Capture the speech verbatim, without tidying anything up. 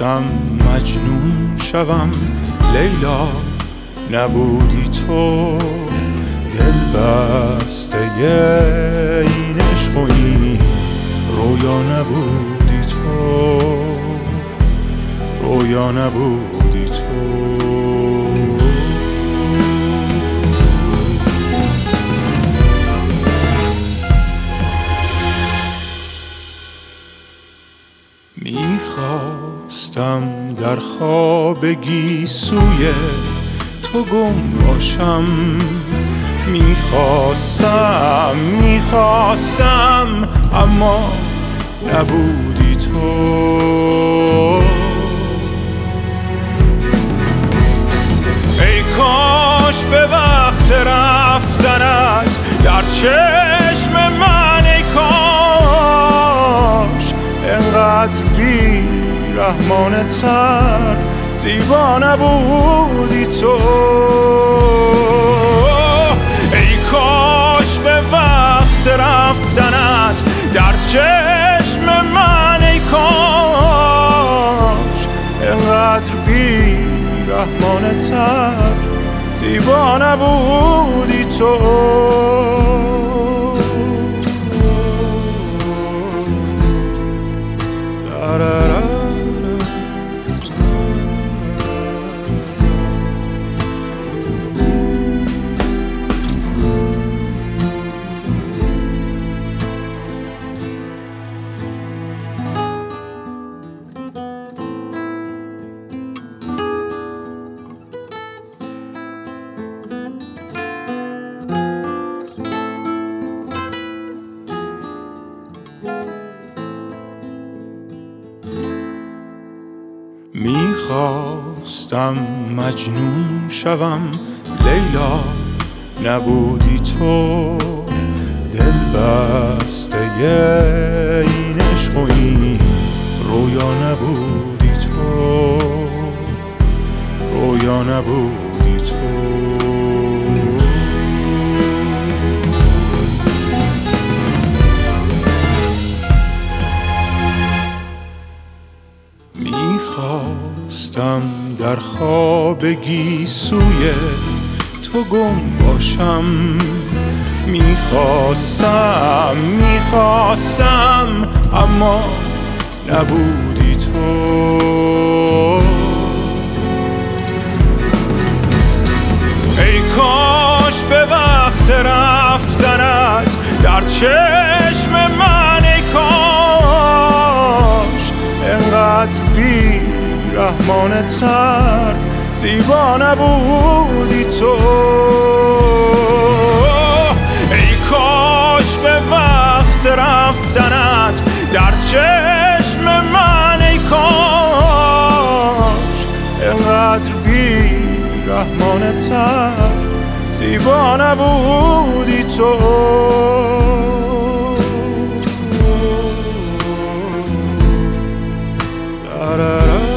میخواستم مجنون شوم لیلا، نبودی تو دل بسته این عشق و این رویا، نبودی تو رویا، نبودی تو. میخواستم در خوابگی سوی تو گم باشم، میخواستم میخواستم اما نبودی تو. ای کاش به وقت رفتنت در چشم من، ای کاش انقدر بی رحمانه تر زیبا نبودی تو. ای کاش به وقت رفتنت در چشم من، ای کاش انقدر بی رحمانه تر زیبا نبودی تو. میخواستم مجنون شوم لیلا، نبودی تو دل بسته این عشق و این رویا، نبودی تو رویا، نبودی تو. میخواستم در خوابگی سوی تو گم باشم، میخواستم میخواستم اما نبودی تو. ای کاش به وقت رفتنت در چشم من، ای کاش انقدر بی رحمانه تر زیبا نبودی تو. ای کاش به وقت رفتنت در چشم من، ای کاش انقدر بی رحمانه تر زیبا نبودی تو.